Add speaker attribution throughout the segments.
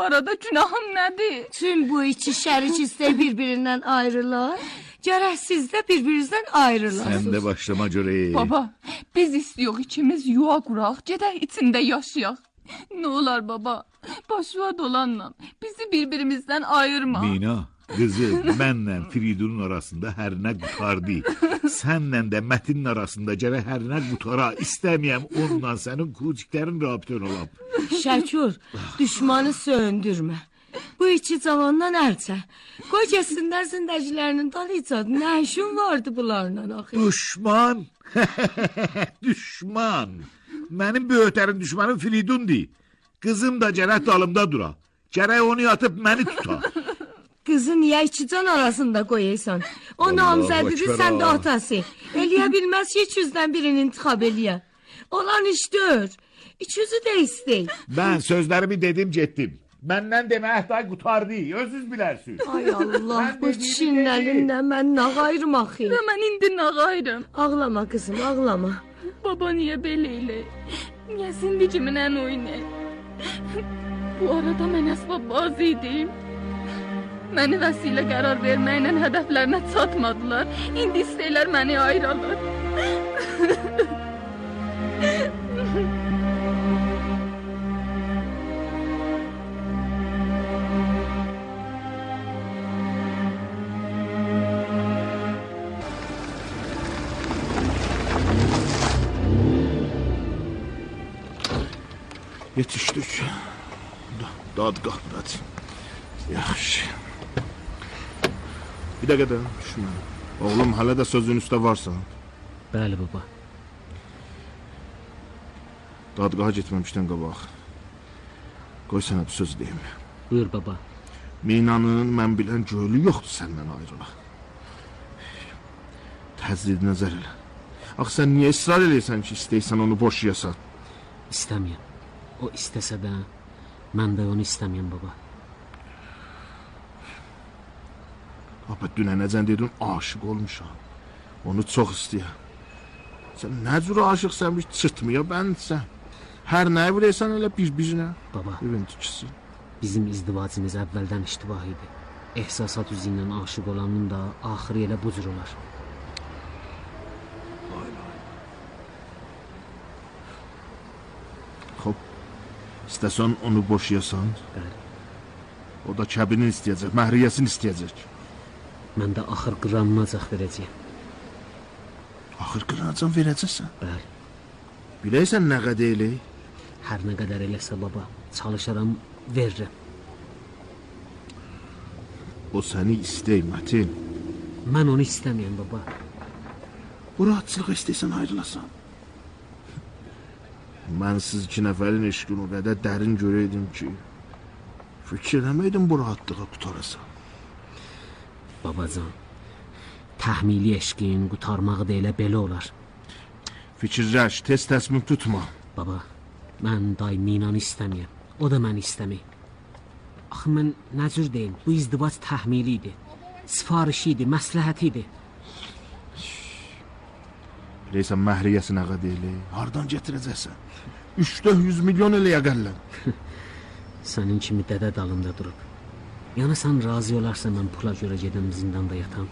Speaker 1: arada günahım nədir?
Speaker 2: Tüm bu iki şərik istək bir-birindən ayrılar. Gərək siz də bir-birinizdən ayrılarsınız.
Speaker 3: Sən də başlama görək.
Speaker 1: Baba, biz istiyoruz ikimiz yuva quraq, gedək içində yaşayaq. Ne olar baba, başva dolanla bizi birbirimizden ayırma.
Speaker 3: Mina, kızı, mənlə Firidunun arasında hər nə qutardı. Sənlə də Mətinin arasında gərək hər nə qutara. İstəməyəm onunla sənin kuciklərin rabitən olam.
Speaker 2: Şəkur, düşmanı söndürmə. Bu iki cavandan əlçə. Qoy kəsinlər zindəcilərinin dalıcadı. Nə işin vardı bunlarla axı?
Speaker 3: Düşman? Düşman. Mənim böyütərin düşmanım Firidundur. Kızım da gərək dalımda dura. Gərək onu yatıb məni tuta.
Speaker 2: Kızı niyə iki can arasında qoyaysan? O namzədidir, sən də atası. Eləyə bilməz ki, ikizdən birini intiqab eləyə. Olan işdir. İkizi də istək.
Speaker 3: Ben sözlərimi dedim getdim. Məndən demək day qutardı. Özünüz bilərsiniz.
Speaker 2: Ay Allah, bu kişinin əlindən mən nə qayırım axı?
Speaker 1: Və mən indi nə qayırım?
Speaker 2: Ağlama kızım, ağlama.
Speaker 1: Baba niye beleyli? Niye sindicimin en oyunu? Bu arada mən əsbab bazıydım. Məni vəsilə qərar verməklə hədəflərinə çatmadılar. İndi istəyirlər məni ayıralır.
Speaker 3: Yetişdik. Dadqah buradı. Yaxşı. Bir dəqiqə də düşmə. Oğlum hələ də sözün üstə varsa.
Speaker 4: Bəli baba.
Speaker 3: Dadqaha getməmişdən qabaq. Qoy sənə bir söz deyim.
Speaker 4: Buyur baba.
Speaker 3: Minanın mən bilən gölü yoxdur səndən ayrılaq. Təzrid nəzər elə. Axı sən niyə israr eləyirsən ki, istəyirsən onu boşayasan?
Speaker 4: İstəməyəm. O istəsə də, mən də onu istəməyəm baba.
Speaker 3: Baba, dünənəcən dedin, aşıq olmuşam. Onu çox istəyəm. Sən nə cür aşıqsən, bir çırtmaya bənsən. Hər nəyi biləysən elə bir-birinə.
Speaker 4: Baba,
Speaker 3: Eventikisi.
Speaker 4: bizim izdivacımız əvvəldən iştibah idi. Ehsasat üzü ilə aşıq olanın da axırı elə bu cür olar.
Speaker 3: Xop, istəsən onu boşayasan.
Speaker 4: Bəli.
Speaker 3: O da kəbinin istəyəcək, məhriyəsini istəyəcək.
Speaker 4: Mən də axır qıranınacaq verəcəyəm.
Speaker 3: Axır qıracan verəcəksən.
Speaker 4: Bəli.
Speaker 3: Biləysən nə qədər eləyik?
Speaker 4: Hər nə qədər eləsə baba, çalışaram, veririm.
Speaker 3: O səni istəyir, Mətin.
Speaker 4: Mən onu istəməyəm baba.
Speaker 3: Bu rahatçılığa istəyirsən ayrılasan. Mən siz iki nəfərin eşqini o qədər dərin görəydim ki, fikir eləməydim bu rahatlığa qutarasan.
Speaker 4: Babacan, təhmili eşqin qutarmağı da elə belə olar.
Speaker 3: Fikirləş, tez təsmin tutma.
Speaker 4: Baba, mən day Minanı istəməyəm. O da məni istəməyib. Axı mən nə cür deyim, bu izdivac təhmili idi. Sifarişi idi, məsləhəti idi.
Speaker 3: Biləysən məhriyəsi nə qədər eləyir? Hardan gətirəcəksən? 300 milyon eləyə qəllən.
Speaker 4: Sənin kimi dədə dalımda durub. Yəni sən razı olarsan mən pula görə gedəm zindanda yatam.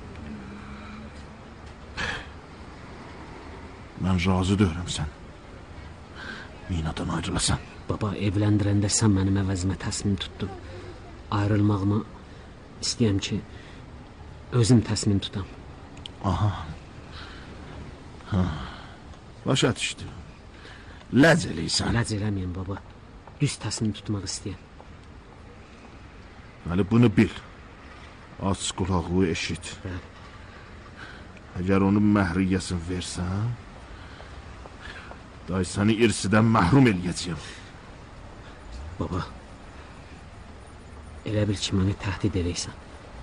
Speaker 3: Mən razı deyirəm sən. Minadan ayrılasan.
Speaker 4: Baba, evləndirəndə sən mənim əvəzimə təsmin tutdun. Ayrılmağımı istəyəm ki, özüm təsmin tutam.
Speaker 3: Aha. Ha. Başa düşdü. Ləc eləysən.
Speaker 4: Ləc eləməyəm baba. Düz təsmin tutmaq istəyəm.
Speaker 3: Hələ bunu bil. Aç qulağı eşit.
Speaker 4: Bəli.
Speaker 3: Əgər onun məhriyəsini versən, day səni irsidən məhrum eləyəcəyəm.
Speaker 4: Baba, elə bil ki, məni təhdid eləysən.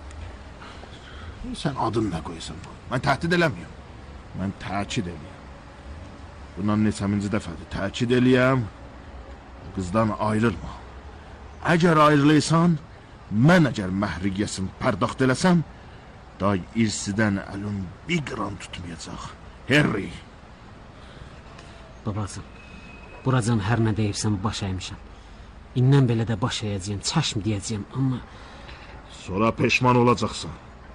Speaker 3: Sən adın nə qoysan bu? Mən təhdid eləməyəm. Mən təkid eləyəm. Bundan neçəminci dəfədir təkid eləyəm. Qızdan ayrılma. Əgər ayrılıysan, mən əgər məhriyəsini pərdaxt eləsəm, day irsidən əlin bir qram tutmayacaq. Harry.
Speaker 4: Babacığım, buracan hər nə deyirsən baş əymişəm. İndən belə də baş əyəcəyəm, çəşm deyəcəyəm, amma...
Speaker 3: Sonra peşman olacaqsan.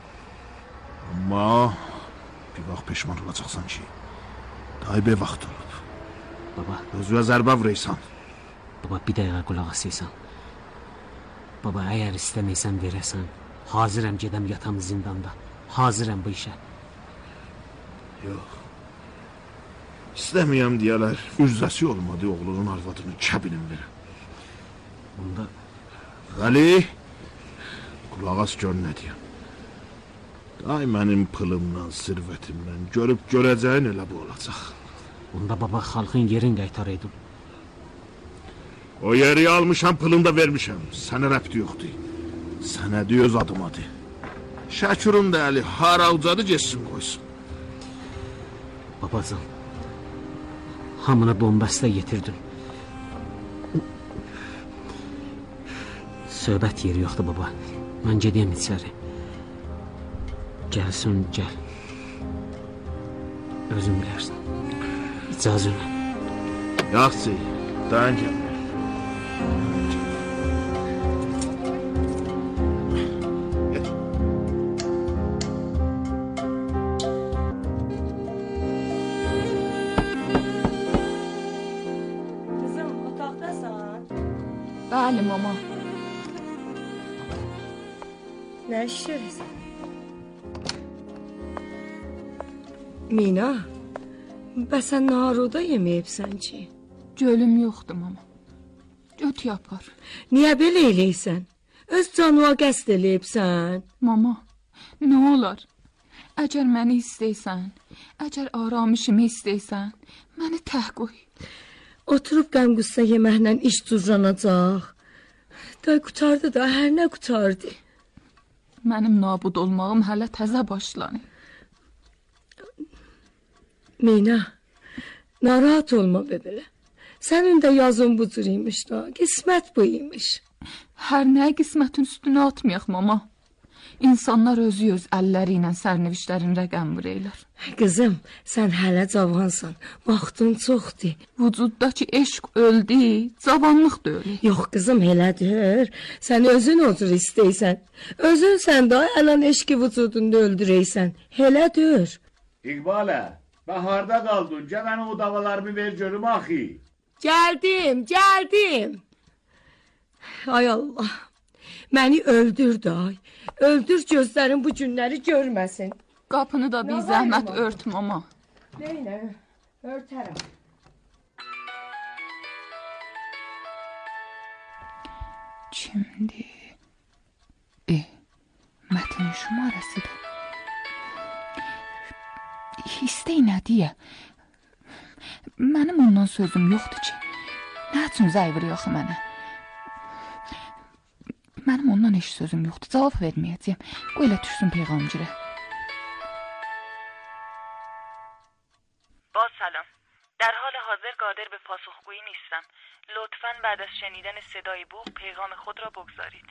Speaker 3: Amma bir vaxt peşman olacaqsan ki, dayı vaxt olub.
Speaker 4: Baba.
Speaker 3: Özüyə zərbə vuraysan.
Speaker 4: Baba, bir dəqiqə qulaq asıysan. Baba, əgər istəməysən verəsən, hazırəm gedəm yatam zindanda. Hazırəm bu işə.
Speaker 3: Yox. İstəməyəm deyələr, ürzəsi olmadı oğlunun arvadını kəbinin verir.
Speaker 4: Bunda...
Speaker 3: Vəli, qulaq as gör nə deyəm. Day mənim pılımdan, sirvətimdən görüb görəcəyin elə bu olacaq.
Speaker 4: Bunda baba, xalqın yerin qaytar edin.
Speaker 3: O yeri almışam, pılını da vermişəm. Sənə rəbti yoxdur. Sənə de öz adımadır. Şəkürün də əli hara ucadı geçsin qoysun.
Speaker 4: Babacan, hamını bombasda yetirdin. Söhbət yeri yoxdur baba. Mən gedəyim içəri. Gəlsin, gəl. Özün bilərsən. İcazını.
Speaker 3: Yaxşı, dayan gəl.
Speaker 1: Bəli, mama.
Speaker 2: Nə işləyirsən? Mina, bəsən naharoda yeməyibsən ki?
Speaker 1: Gölüm yoxdur, mama. Göt yapar.
Speaker 2: Niyə belə eləysən? Öz canına qəsd eləyibsən?
Speaker 1: Mama, nə olar? Əgər məni istəysən, əgər aramışımı istəysən, məni tək qoy.
Speaker 2: Oturub qəm-qüssə yeməklə iş tuzlanacaq. Da qutardı da, hər nə qutardı.
Speaker 1: Mənim nabud olmağım hələ təzə başlanır.
Speaker 2: Mina, narahat olma bebelə. Sənin də yazın bu cür imiş da, qismət bu imiş.
Speaker 1: Hər nəyə qismətin üstünə atmayaq, mama. İnsanlar özü öz əlləri ilə sərnivişlərin rəqəm vureylər.
Speaker 2: Qızım, sən hələ cavansan, vaxtın çoxdur.
Speaker 1: Vücuddakı eşq öldü, cavanlıq da ölür.
Speaker 2: Yox qızım, elədir. Sən özün o cür istəysən. Özün sən də əlan eşqi vücudunda öldürəysən. Elədir.
Speaker 5: İqbalə, baharda qaldın, gəl mənə o davalarımı ver görüm axı.
Speaker 2: Gəldim. Ay Allah, məni öldür day. Öldür gözlərin bu günləri görməsin.
Speaker 1: Qapını da bir zəhmət ört, mama.
Speaker 2: Neynə, örtərəm.
Speaker 1: Kimdir? Mətin şumarəsidir. İstəy nə deyə? Mənim ondan sözüm yoxdur ki. Nə üçün zəvir yox mənə? Mənim ondan heç sözüm yoxdur, cavab verməyəcəyəm. Qoy elə düşsün peyğamcirə.
Speaker 6: با سلام. در حال حاضر قادر به پاسخگویی نیستم. لطفاً بعد از شنیدن صدای بوق پیغام خود را بگذارید.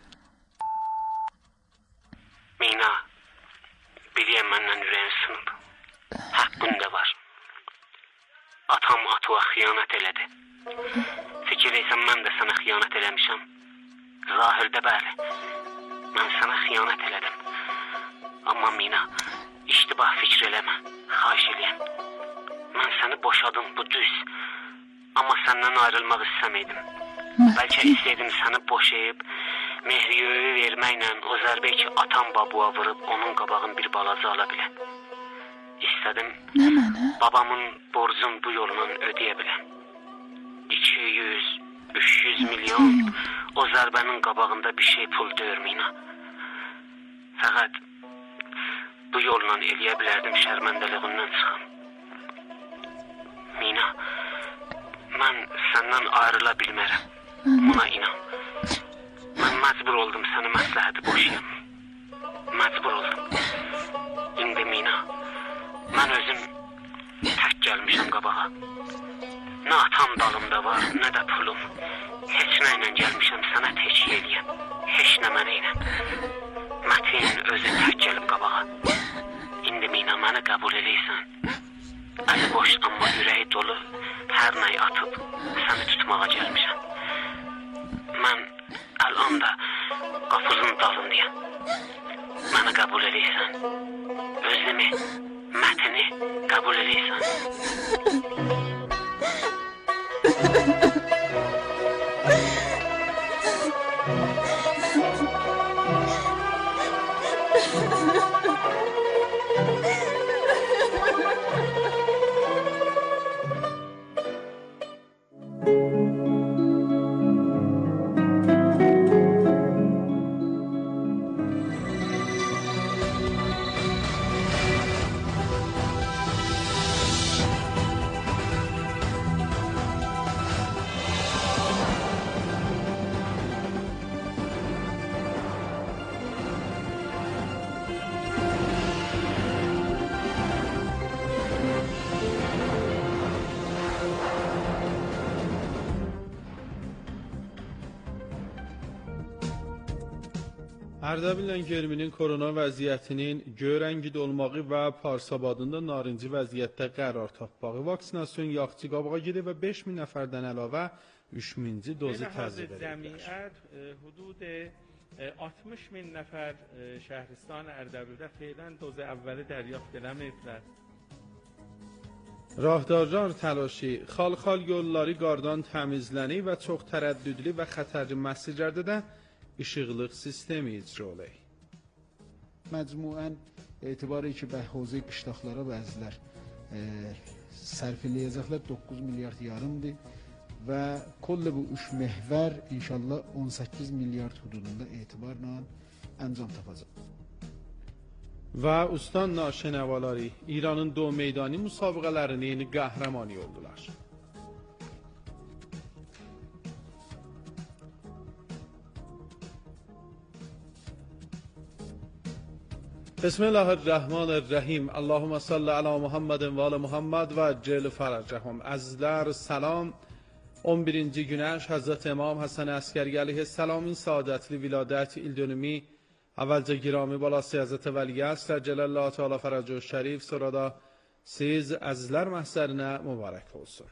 Speaker 4: Mina, biliyəm məndən ürəyim sınıb. Haqqın da var. Atam Atuğa xiyanət elədi. Fikirləysən mən də sənə xiyanət eləmişəm. Zahirdə bəli. Mən sənə xiyanət elədim. Amma Mina, iştibah fikir eləmə. Xahiş eləyəm. Mən səni boşadım, bu düz. Amma səndən ayrılmaq istəməydim. Bəlkə istəydim səni boşayıb, Mehriyoyu verməklə o zərbə ki atam babuğa vurub onun qabağın bir balaca ala biləm. İstədim babamın borcun bu yolla ödeyə biləm. 200-300 milyon o zərbənin qabağında bir şey pul deyir Mina. Fəqət bu yolla eləyə bilərdim şərməndəliğindən çıxam. Mina, mən səndən ayrıla bilmərəm. Buna inan. Mən məcbur oldum səni məsləhəti boşayam. Məcbur oldum. İndi Mina, mən özüm tək gəlmişəm qabağa. Nə atam dalımda var, nə də pulum. Heç nə ilə gəlmişəm sənə təkiyyə eləyəm. Heç nə mənə ilə. Mətin özü tək gəlib qabağa. İndi Mina, məni qəbul eləysən. Əli boş, amma ürəyi dolu, hər nəyi atıb səni tutmağa gəlmişəm. olsam da qapının dalındayam. Məni qəbul eləyirsən. Özümü, mətini qəbul eləyirsən.
Speaker 7: Ərdəbillə Germinin korona vəziyyətinin göy rəngdə olmağı və Parsabadında narıncı vəziyyətdə qərar tapmağı, vaksinasyon yaxçı qabağa gedir və 5000 nəfərdən əlavə 3000-ci dozu təzyiq edilir.
Speaker 8: Hudud 60.000 nəfər şəhristan Ərdəbildə fe'lən dozu əvvəli dəryafت eləməyiblər.
Speaker 7: Rahdarlar təlaşı, xalq yolları qardan təmizlənir və çox tərəddüdlü və xətərli məsirlərdə də işıqlıq sistemi icra olunur.
Speaker 9: Məcmuən etibarı ki, hövzə qışlaqlara bəzilər sərf eləyəcəklər 9 milyard yarımdır və kollə bu 3 məhvər inşallah 18 milyard hududunda etibarla əncam tapacaq.
Speaker 7: Və Ustan naşənəvaları İranın do meydani müsabiqələrinin qəhrəmanı oldular. Bismillahirrahmanirrahim. Allahumma salli ala Muhammedin ve ala Muhammed ve cel faracahum. Azizler selam. 11. Güneş Hazreti İmam Hasan Askeri aleyhisselamın saadetli viladət ildönümü əvvəlcə girami balası Hazreti Vəliyyəsr Cələlləhu Teala Fərəcü Şərif, sonra da siz əzizlər məhzərinə mübarək olsun.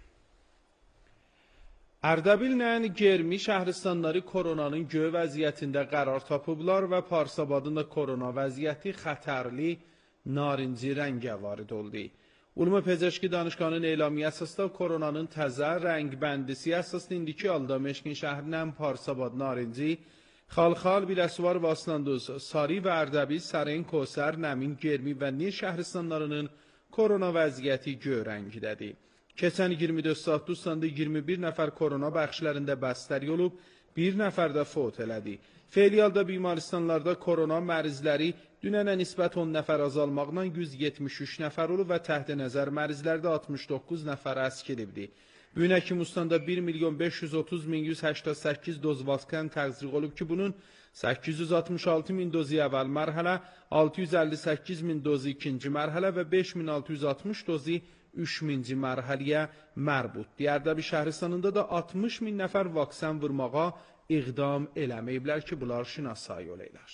Speaker 7: Ərdəbillə Germi şəhristanları koronanın göy vəziyyətində qərar tapıblar və Parsabadında korona vəziyyəti xətərli narıncı rəngə varid oldu. Ulum Pezeşki Danışkanın elamı əsasda koronanın təzə rəng bəndisi əsasda indiki halda Meşkin şəhrindən Parsabad narıncı, Xalxal, Biləsuvar, Vaslanduz, Sari və Ərdəbil, Sərin, Kosər, Nəmin, Germi və Nil şəhristanlarının korona vəziyyəti göy rəngdədir. Keçən 24 saat Ustandə 21 nəfər korona bəxşlərində bəstəri olub, bir nəfər də fot elədi. Fe'liyalda bimaristanlarda korona mərizləri dünənə nisbət 10 nəfər azalmaqla 173 nəfər olub və təxtə nəzər mərizlərdə 69 nəfər əskilibdi. Bugünəki Ustandə 1.530.188 doz vaksin təqdiq olub ki, bunun 866.000 dozu əvvəl mərhələ, 658.000 dozu ikinci mərhələ və 5.660 dozu 3-cü mərhələyə mərbutdur. Ərdəbil şəhristanında da 60.000 nəfər vaksin vurmağa iqdam eləməyiblər ki, bunlar şinasایی oleylər.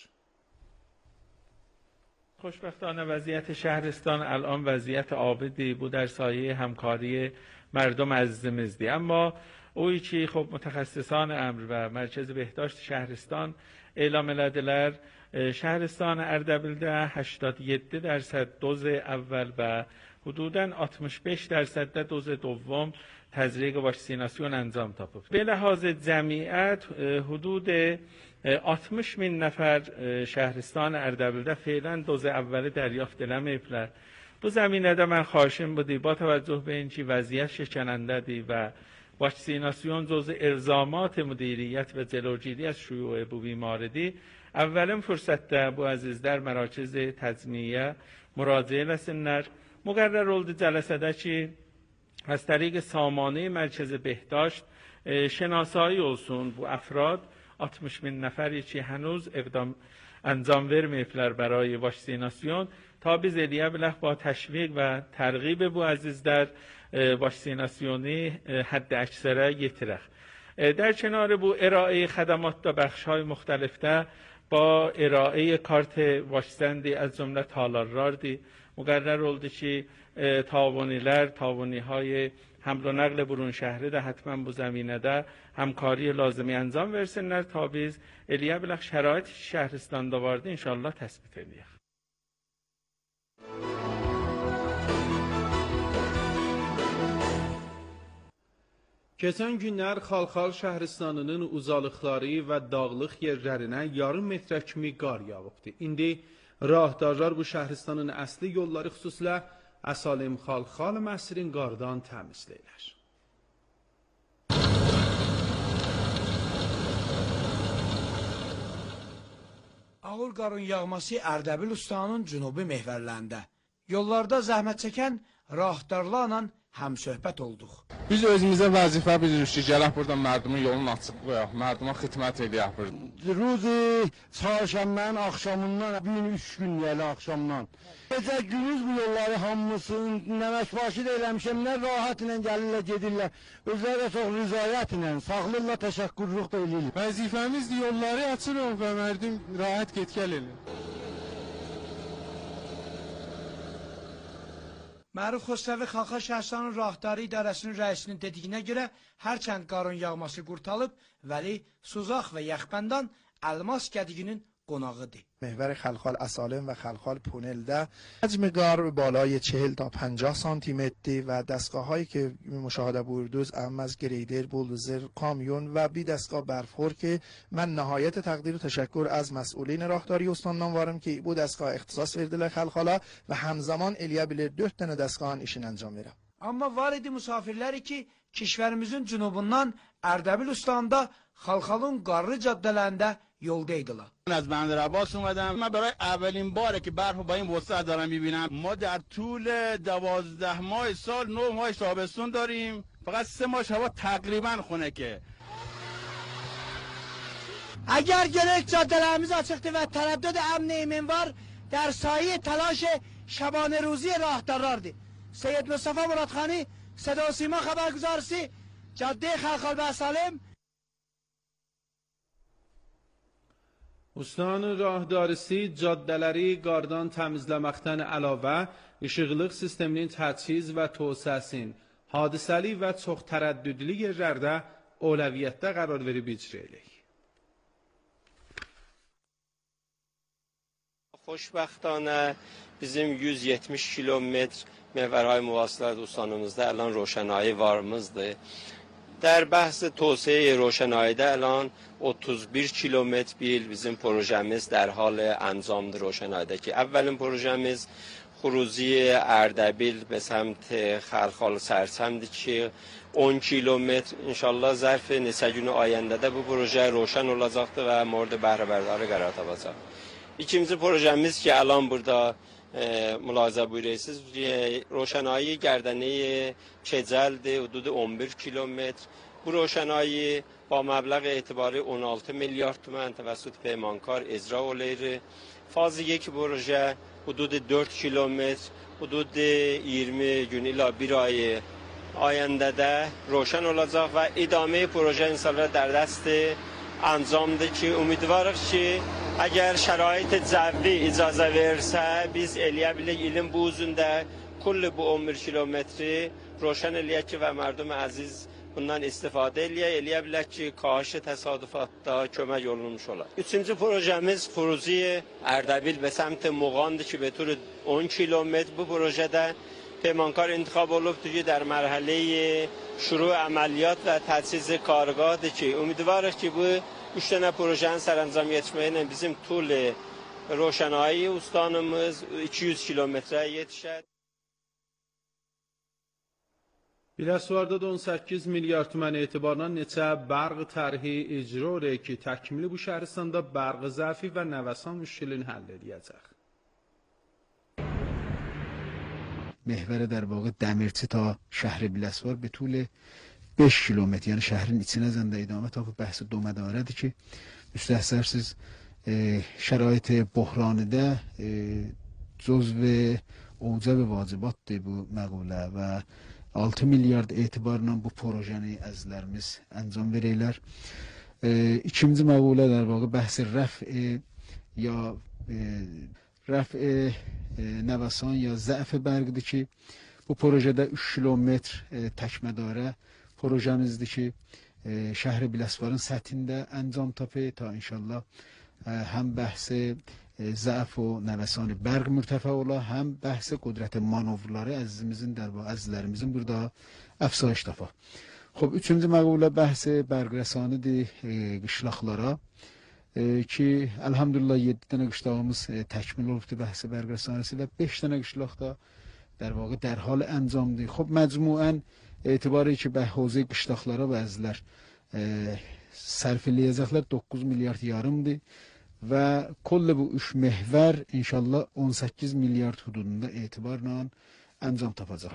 Speaker 8: خوشبختانه وضعیت شهرستان الان وضعیت عابدی بود در سایه همکاری مردم عزیزimizdi. Amma o ki خب متخصصان امر و مرکز بهداشت شهرستان e'lom elədilər. شهرستان Ərdəbildə 87% doz əvvəl və حدوداً 65% دوز دوم تزریق واکسیناسیون انجام tapıb. به لحاظ جمعیت حدود 60.000 nəfər şəhristan Ərdəbildə fe'lən doz əvvəli dəryafت eləməyiblər. Bu zəminədə mən xahişim budur با توجه به اینکه وضعیت شکننده‌دی و واکسیناسیون جزء الزامات مدیریت و جلوگیری از شیوع bu بیماریdir. اولین fürsətdə bu əzizlər مراکز تجمیع müraciə eləsinlər. مقرر oldu جلسədə ki از طریق سامانه مرکز بهداشت شناسایی olsun bu افراد 60.000 nəfəri ki هنوز اقدام انجام verməyiblər برای واکسیناسیون تا biz eləyə bilək با təşviq və tərğib bu əzizlər واکسیناسیونی حد اکثره yetirək. در کنار bu ارائه خدمات و بخش‌های مختلفdə با ارائه کارت واکسندی از جمله تالارراردی مقرر oldu ki, tavuniler, tavuniهای حمل و نقل برون شهری ده حتما bu زمینه همکاری لازمی انجام versinler تا biz eliyə bilək şərait şəhristanda vardı inşallah təsbit edəyik.
Speaker 7: Keçən günlər Xalxal şəhristanının uzalıqları və dağlıq yerlərinə yarım metrə kimi qar yağıbdı. İndi rahdarlar bu şəhristanın əsli yolları xüsusilə Əsalim Xalxal məsrin qardan təmizləyirlər.
Speaker 10: Ağır qarın yağması Ərdəbil ustanın cünubi mehvərlərində. Yollarda zəhmət çəkən rahdarlarla həmsöhbət olduq.
Speaker 11: Biz özümüzə vəzifə bilirik ki, gələk buradan mərdumun yolunu açıq qoyaq, mərduma xidmət edək burada.
Speaker 12: Ruzi çarşənbənin axşamından, gün 3 gün gəli axşamdan. Gecə günüz bu yolları hamısını nəməkbaşı da eləmişəmlər, rahat ilə gəlirlər, gedirlər. Özləri də çox rızayət ilə, sağlıqla təşəkkürlük da eləyirlər.
Speaker 11: Vəzifəmizdir, yolları açırıq və mərdum rahat get-gəl eləyir.
Speaker 10: Məruf Xosrəvi Xalxal Şəhristanının Rahdarı İdarəsinin rəisinin dediyinə görə hərçənd qarın yağması qurtarılıb, vəli Suzaq və Yaxpəndan Əlmas Gədiginin qonağıdır.
Speaker 13: محور خلخال اسالم و خلخال پونلده حجم قار بالای 40 تا 50 سانتی متری و دستگاه هایی که مشاهده بوردوز اهم از گریدر، بولدوزر، کامیون و بی دستگاه برفور که من نهایت تقدیر و تشکر از مسئولین راهداری استانdan varım ki bu dastgah ixtisas verdiler xalxala ve همزمان eliyə bilir 4 tane dastgahın işini anlam verir.
Speaker 10: Amma var idi musafirləri ki, kişvərimizin cünubundan Ərdəbil ustanında Xalxalın qarlı caddələrində yoldaydılar.
Speaker 11: از بندر عباس اومدم. من برای اولین باره که برف با این وسعت دارم میبینم. ما در طول 12 ماه سال 9 ماه تابستون داریم. فقط 3 ماه هوا تقریبا خنکه.
Speaker 10: اگر gerek caddelerimiz açıktı ve tereddüt emni emin var, در سایه تلاش شبانه روزی راهدارlardı. سید مصطفی مرادخانی صدا و سیما خبرگزارسی جاده خلخال به سالم.
Speaker 7: Ustanın rahdarisi caddələri qardan təmizləməkdən əlavə işıqlıq sisteminin təchiz və tövsəsinin hadisəli və çox tərəddüdlü yerlərdə əvvəliyyətdə qərar verib icra edilir.
Speaker 14: خوشبختانه bizim 170 kilometr محورهای مواصلات استانımızda الان روشنایی varımızdır. در بحث توسعه روشنایی الان 31 kilometr bir bizim projemiz در حال انجامdır روشنایی که اولین projemiz خروجی اردبیل به سمت خلخال سرسمد که 10 kilometr inşallah ظرف neçə gün ayəndə bu proje روشن olacaqdır və mورد بهره برداری قرار tapacaq. İkinci projemiz ki الان burada ملاحظه buyuruyorsunuz روشنایی گردنه کجلد حدود 11 kilometr. Bu روشنایی با مبلغ اعتباری 16 میلیارد تومان توسط پیمانکار اجرا oluyor. فاز یک پروژه حدود 4 kilometr حدود 20 gün ila 1 ay ayəndə روشن olacaq və idame proje inşallah در دست انجامdır ki امیدوارıq ki اگر شرایط جوی اجازه versə biz eləyə bilərik ilin bu uzunda کل bu 11 kilometri روشن eləyək ki və mərdum əziz bundan istifadə eləyə bilər ki kahış təsadüfatda kömək olunmuş olar. Üçüncü projemiz Xuruci Erdebil به سمت مغانdır ki به طور 10 kilometr bu projede پیمانکار انتخاب olubdur ki در مرحله شروع عملیات و تجهیز کارگاهdır ki امیدوارıq ki bu 3 tane projenin sərəncam yetişməyinə bizim طول روشنایی ustanımız 200 kilometrə yetişər.
Speaker 7: Biləsuvarda da 18 milyard tümən etibarla neçə bərq tərhi icra olur ki, təkmili bu şəhristanda bərq zəfi və nəvəsan müşkilini həll edəcək.
Speaker 9: محور در واقع دمیرچی تا شهر بیلسوار به طول 5 kilometr yani şehrin içine zende idame ta bu bəhs domedarədir ki müstəhsərsiz şərait böhranıda cüzv اوجب vacibatdır bu məqulə və 6 milyard etibarla bu projeni əzizlərimiz əncam verirlər. İkinci məqulə در واقع bəhs rəf یا رفع نوسان یا ضعف برگده که Bu projede 3 kilometr təkmədara projemizdir ki şəhər Biləsuvarın səthində əncam tapı ta inşallah həm bəhsi ضعف و نوسان برق مرتفع ola, həm bəhsi qudrət manovraları əzizlərimizin burada əfsayiş tapa. Xoş, üçüncü məqulə bəhsi bərqrəsanidir qışlaqlara ki, elhamdülillah 7 dənə qışlağımız təkmil olubdur bəhsi bərqrəsanisi və 5 dənə qışlaqda در حال انجامdır. خب مجموعاً etibarı ki hövzə qışlaqlara bəzilər sərf eləyəcəklər 9 milyard yarımdır və kollə bu 3 məhvər inşallah 18 milyard hududunda etibarla əncam tapacaq.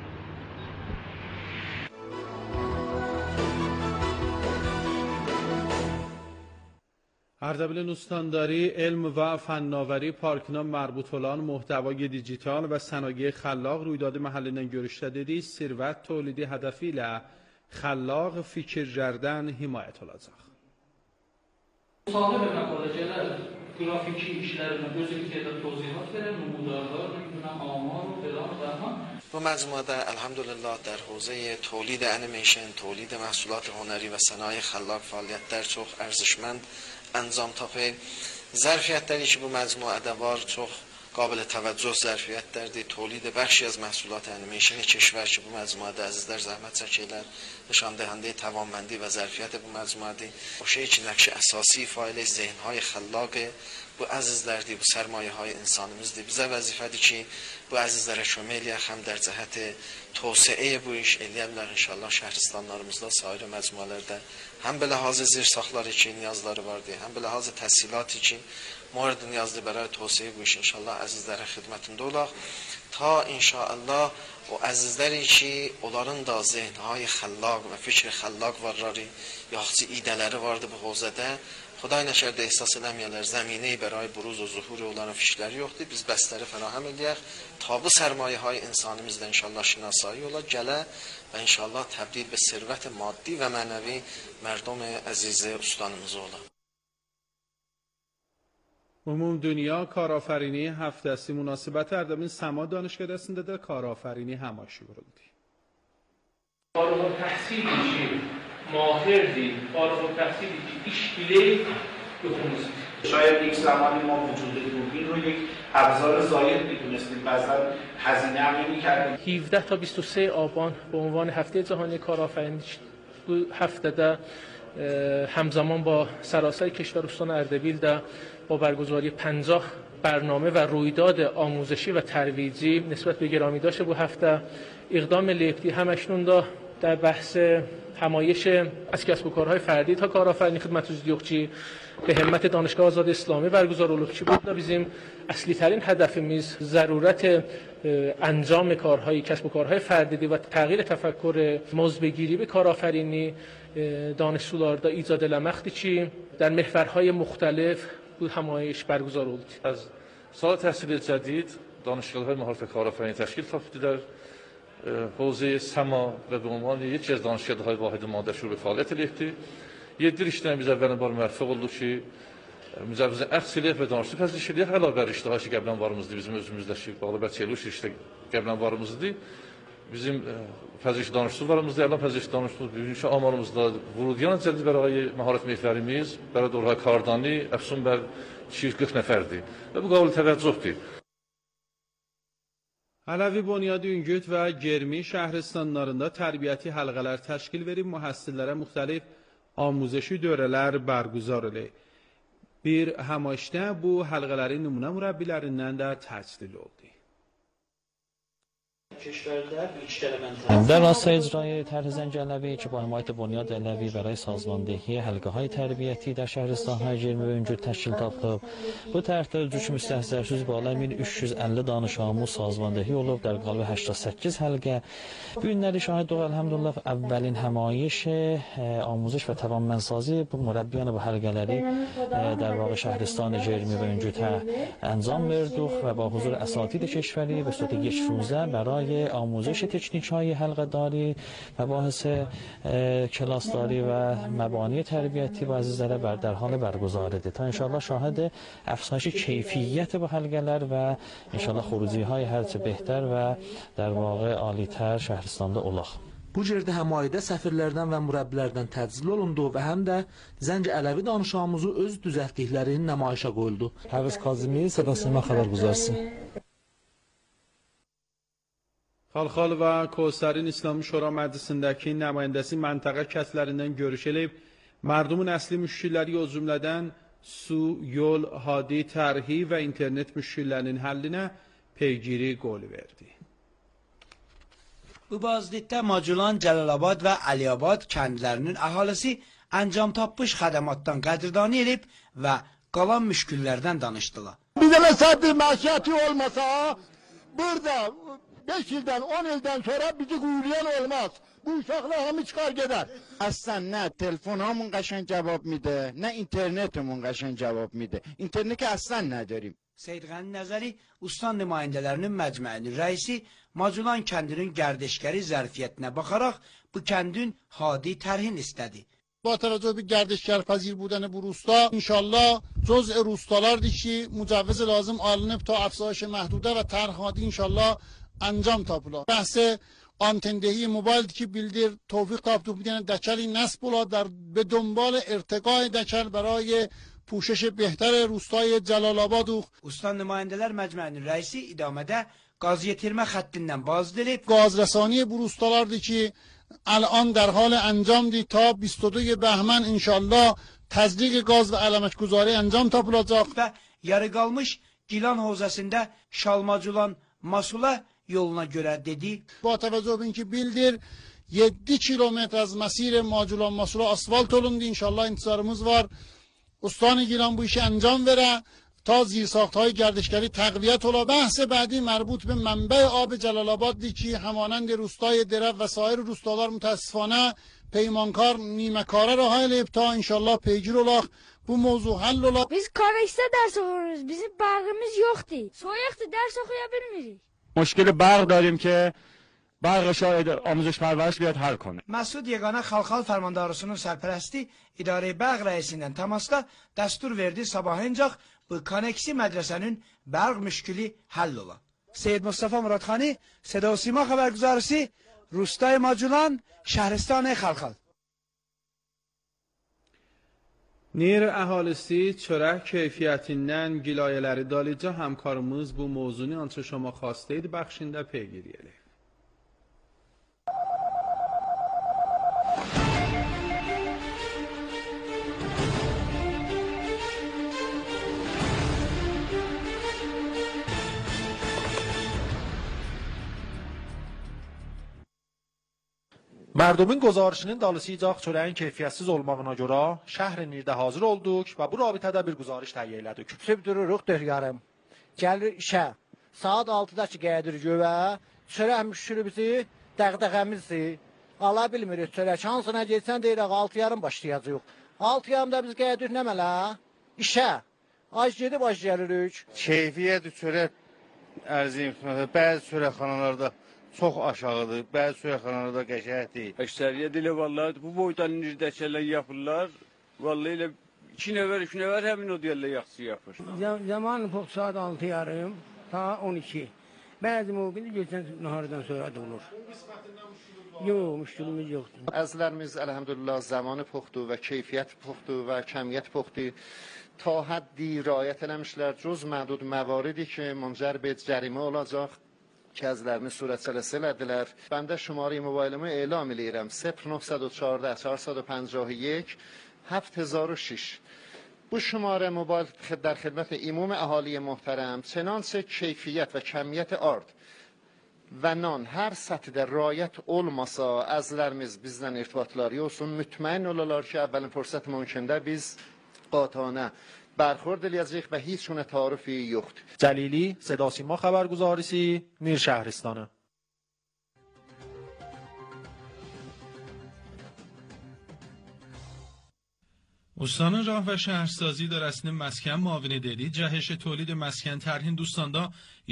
Speaker 7: اردبیل نوستانداری، علم و فناوری پارکنا مربوط olan محتوای دیجیتال və sənaye xəllaq رویداد محلیndən görüşdədir. Sirvət tolidi hədəfi ilə xəllaq fikirlərdən himayət olacaq.
Speaker 15: Müsahibə məqalələr grafiki işlərinə özəlliklə də توضیحات verən nümunələr, آمار و فلان و بهمان.
Speaker 16: با مجموعه الحمدلله در حوزه تولید انیمیشن، تولید محصولات هنری و صنایع خلاق فعالیت در چوخ ارزشمند انجام تاپه. ظرفیت داری که با مجموعه دوار چوخ قابل توجه ظرفیت داری تولید بخشی از محصولات انیمیشن کشور که با مجموعه عزیزدار زحمت چکیلر نشان دهنده توانمندی و ظرفیت با مجموعه باشه که نقش اساسی فاعل ذهن‌های خلاق bu əzizlərdir, bu sərmayəhay insanımızdır. Bizə vəzifədir ki, bu əzizlərə kömək eləyək, həm در cəhət توسعه bu iş eləyə bilər inşallah şəhristanlarımızda, sair məcmuələrdə. Həm belə hazır zirsaxları ki, niyazları vardır, həm belə hazır təhsilatı ki, mورد niyazlı bərər توسعه bu iş inşallah əzizlərə xidmətində olaq. Ta inşallah o əzizləri ki, onların da zehnهای xəllaq və fikr xəllaq varları, yaxşı idələri vardı bu hozədə. خدای نکرده احساس eləməyələr زمینه‌ای برای بروز و ظهور onların fikirləri yoxdur. Biz bəsləri fərahəm eləyək. Ta bu sərmayəهای insanımızda inşallah şinasایی ola gələ və inşallah təbdil به ثروت مادی و معنوی مردم عزیز استانımız ola.
Speaker 7: Umum Dünya Karafərini həftəsi münasibət Ərdəbil Səma Danışgahı'nda da karafərini həmaşı vuruldu.
Speaker 15: Fərq təhsil işi ماهری فارغ التحصیلی که ایش بیلی بخونست.
Speaker 5: شاید یک زمانی ما وجود دوربین رو یک ابزار زاید می‌دونستیم، بعضا هزینه هم نمی‌کردیم.
Speaker 15: 17 تا 23 آبان به عنوان هفته جهانی کارآفرینی هفته ده همزمان با سراسر کشور استان اردبیل ده با برگزاری 50 برنامه و رویداد آموزشی و ترویجی نسبت به گرامی داشته bu هفته اقدام لیپتی همکنون دا در بحث همایش از کسب و کارهای فردی تا کارآفرینی خدمت دیوقچی به همت دانشگاه آزاد اسلامی برگزار olubçi burada bizim اصلی ترین هدفimiz ضرورت انجام کارهای کسب و کارهای فردی و تغییر تفکر مزدگیری به کارآفرینی دانشجوlarda ایجاد لمختی چی در محورهای مختلف bu همایش برگزار olubçi.
Speaker 17: از سال تحصیلی جدید دانشگاه‌های مهارت کارآفرینی تشکیل یافته در حوزه سما و به عنوان یکی از دانشگاه‌های واحد ماده شروع به فعالیت لیفتی. 7 رشته biz əvvələn var müvəffəq olduq ki, müzəffərimizin əxs eləyək və danışıq pəzdiş eləyək. Əlavə riştəha ki, qəblən varımızdır, bizim özümüzdə ki, bağlı bəlkəli riştə qəblən varımızdır. Bizim pəzdiş danışıq varımızdır, əlan pəzdiş danışıq bugünkü amalımızda vurudiyan cədid bərای məharət meyflərimiz, bərای doğruha kardani, əfsun bər 240 nəfərdir və bu qavul təvəccühdir.
Speaker 7: Ələvi Bunyad Üngüt və Germi şəhristanlarında tərbiyyəti həlqələr təşkil verib mühəssillərə müxtəlif آموزشی dövrələr برگزار edildi. Bir həmaişdə bu həlqələrin nümunə mürəbbilərindən də təşkil oldu.
Speaker 18: در راستای اجرای طرح زنجلوی که با حمایت بنیاد علوی برای سازماندهی حلقه‌های تربیتی در شهرستان‌های جرمی ve Üngüt təşkil tapılıb. Bu tərtib cüç müstəhsərsiz بالا 1350 danış amuz sazmandehi olub در قالب 88 حلقه. Bu günləri şahid olduq elhamdülillah əvvəlin həmayiş آموزش و توانمندسازی bu mürəbbiyan bu həlqələri در واقع شهرستان جرمی و Üngüt انجام verdik و با حضور اساتید کشوری به صورت یک روزه برای زمینه آموزش تکنیک‌های حلقه‌داری، مباحث کلاسداری و مبانی تربیتی با عزیزان در حال برگزاریده تا انشالله شاهد افزایش کیفیت bu həlqələr və inşallah xürucihay hərçə behter və در واقع عالی‌تر şəhəristanda olaq.
Speaker 19: Bu yerdə həmayədə səfirlərdən və mürəbbilərdən təcil olundu və həm də Zəng Ələvi danışağımızı öz düzəltdiklərini nümayişə qoyuldu.
Speaker 20: Həvəz Kazimi, Səda Sima xəbərguzarisi.
Speaker 7: Xalxal və Kosərin İslami Şura Məclisindəki nümayəndəsi məntəqə kəslərindən görüş edib, mərdumun əsli müşkilləri o cümlədən su, yol, hadi, tərhi və internet müşkillərinin həllinə peygiri qolu verdi.
Speaker 10: Bu bazlıqda Maculan, Cəlalabad və Əliyabad kəndlərinin əhalisi əncam tapmış xədəmatdan qədirdani edib və qalan müşkillərdən danışdılar.
Speaker 12: Bir de saddi məşiyyəti olmasa, burada 5 ildən, 10 ildən sonra bizi quyulayan olmaz. Bu uşaqlar hamı çıxar gedər.
Speaker 11: Əslən nə telefon hamın qəşəng cavab midə, nə internetimin qəşəng cavab midə. İnterneti əslən nə derim?
Speaker 10: Seyyid Qəni Nəzəri Ustan nümayəndələrinin məcmuəsinin rəisi Maculan kəndinin gərdeşkəri zərfiyyətinə baxaraq bu kəndin hadi tərhin istədi.
Speaker 12: با توجه به گردشگر پذیر بودن bu روستا انشالله جزء روستاlardır ki مجوز لازم alınıb تا افزایش محدوده و طرح هادی انشالله انجام tapılar. بحث آنتندهی موبایل که bildir توفیق تابتو بیدن دکلی نصب ola در به دنبال ارتقای دکل برای پوشش بهتر روستای جلالاباد و
Speaker 10: Ustan nümayəndələr məcmuəsinin rəisi idamədə qaz yetirmə xəttindən baz edib
Speaker 12: gazrسانی bu روستاlardır ki الان در حال انجامdır تا 22 بهمن انشالله تزریق gaz və əlamət guzari انجام tapılacaq
Speaker 10: və yarı qalmış Gilan Hovzasında Şalmaculan Masula yoluna görə dedi.
Speaker 12: با توجه به اینکه bildir 7 kilometr از مسیر ماجولان مسولا asfalt olundu انشالله انتظارımız var. استان گیلان bu işi انجام vere تا زیرساخت‌های گردشگری تقویت ola. بحث بعدی مربوط به منبع آب جلال‌آباد که همانند روستای درب و سایر روستاlar متاسفانه پیمانکار نیمه کاره را حل تا انشالله پیگیر olaq. Bu mevzu hall ola.
Speaker 21: Biz Kaveş'te ders okuyoruz. Bizim bağımız yoktu. Soyuqdu, ders okuya bilmirik.
Speaker 20: مشکل برق داریم که برق شاید آموزش پرورش بیاد حل کنه.
Speaker 10: Məsud Yeganə Xalxal Fərmandarısının sərpərəsti İdarə Bəğ rəisindən təmasda dəstur verdi sabahincaq bu koneksi mədrəsənin bərq müşkili həll ola. Seyyid Mustafa Muradxani, Səda Sima xəbərguzarisi, Rustay Maculan, Şəhristan Xalxal.
Speaker 7: Nir əhalisi çörək keyfiyyətindən gilayələri dalıca həmkarımız bu mövzunu anca şoma xastaydı bəxşində peygir eləyib.
Speaker 20: Mərdumin qozarışının dalıcaq çörəyin keyfiyyətsiz olmağına görə şəhər Nirdə hazır olduq və bu rabitədə bir quzarış təhiyyə elədik.
Speaker 22: Süb dururuq döryarım. Gəlir işə. Saat 6-da ki gəlir gövə, çörək müşkülümüzü, dəğdəğəmizdir. Ala bilmirik çörək. Hansına getsən deyirik 6:30 başlayacaq. 6:30-da biz gəlir nəmələ? İşə. Ac gedib ac gəlirik.
Speaker 11: Keyfiyyət çörək ərziyim, bəzi çörəkxanalarda çox aşağıdır, bəzi çörəkxanalarda qəşəngdir.
Speaker 23: Əksəriyyət elə vallahi bu boydan nirdəçələr yapırlar. Vallahi elə 2 nəfər, 3 nəfər həmin o deyirlər yaxşı yapır.
Speaker 22: Zaman çox saat 6:30 ta 12. Bəzi mövqedə geçən nahardan sonra da olur. Yox, müşkülümüz yoxdur.
Speaker 24: Əzlərimiz əlhəmdülillah zamanı poxdur və keyfiyyət poxdur və kəmiyyət poxdur. Ta həddi riayət eləmişlər. Cüz məhdud məvaridi ki, müncər be cərimə olacaq. Kəzlərini surətçələsi elədilər. Mən də şumari mobaylımı elam eləyirəm. 0914 451 7006. Bu şumare mobayl در خدمت عموم اهالی محترم چنانچه کیفیت و کمیت آرد و نان هر سطحdə rayət olmasa əzlərimiz bizdən irtibatları olsun. Mütməyin olalar ki, əvvəlin fürsət mümkündə biz qatana برخورد eləyəcəyik və heç gونه تعارفی yoxdur.
Speaker 20: جلیلی، صدا سیما خبرگزارisi، میر شهرستانı.
Speaker 1: استان راه و şəhərsazi İdarəsinin Məskən müavini dedi, cəhəş tolid məskən tərhin Dustanda